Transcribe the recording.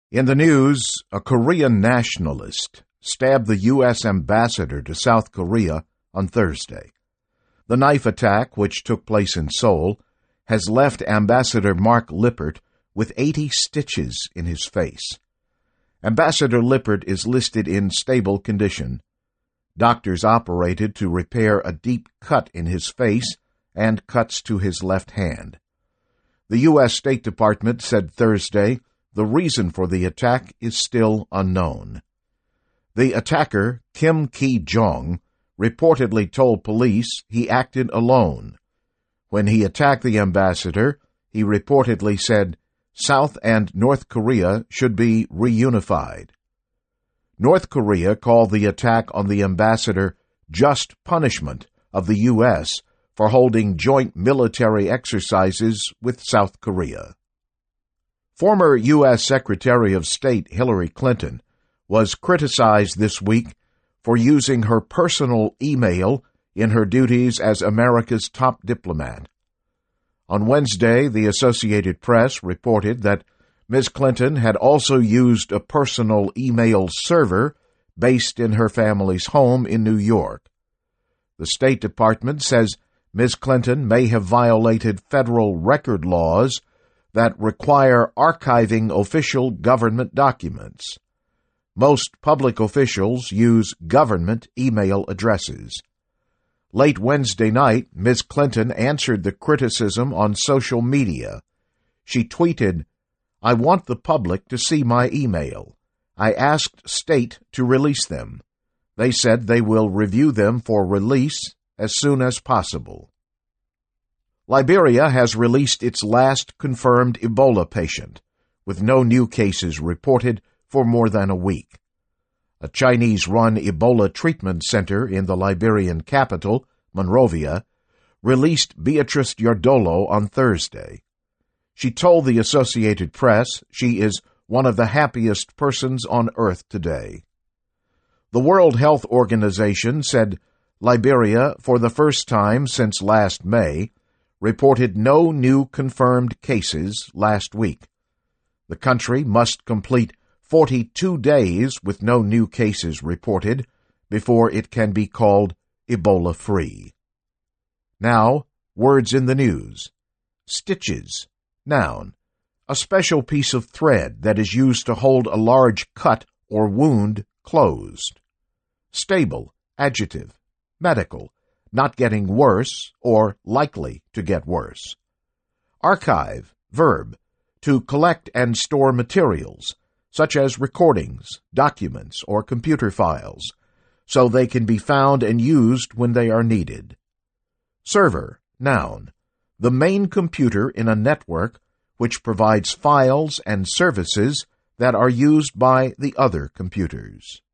In the news, a Korean nationalist stabbed the U.S. ambassador to South Korea on Thursday. The knife attack, which took place in Seoul, has left Ambassador Mark Lippert with 80 stitches in his face. Ambassador Lippert is listed in stable condition. Doctors operated to repair a deep cut in his face and cuts to his left hand. The U.S. State Department said Thursday the reason for the attack is still unknown. The attacker, Kim Ki-jong, reportedly told police he acted alone. When he attacked the ambassador, he reportedly said South and North Korea should be reunified. North Korea called the attack on the ambassador just punishment of the U.S. for holding joint military exercises with South Korea. Former U.S. Secretary of State Hillary Clinton was criticized this week for using her personal email in her duties as America's top diplomat. On Wednesday, the Associated Press reported that Ms. Clinton had also used a personal email server based in her family's home in New York. The State Department says Ms. Clinton may have violated federal record laws that require archiving official government documents. Most public officials use government email addresses. Late Wednesday night, Ms. Clinton answered the criticism on social media. She tweeted, "I want the public to see my email. I asked State to release them. They said they will review them for release as soon as possible." Liberia has released its last confirmed Ebola patient, with no new cases reported for more than a week. A Chinese-run Ebola treatment center in the Liberian capital, Monrovia, released Beatrice Yardolo on Thursday. She told the Associated Press she is one of the happiest persons on earth today. The World Health Organization said Liberia, for the first time since last May, reported no new confirmed cases last week. The country must complete 42 days with no new cases reported before it can be called Ebola-free. Now, words in the news. Stitches, noun, a special piece of thread that is used to hold a large cut or wound closed. Stable, adjective, medical, not getting worse or likely to get worse. Archive, verb, to collect and store materials, such as recordings, documents, or computer files, so they can be found and used when they are needed. Server, noun, the main computer in a network which provides files and services that are used by the other computers.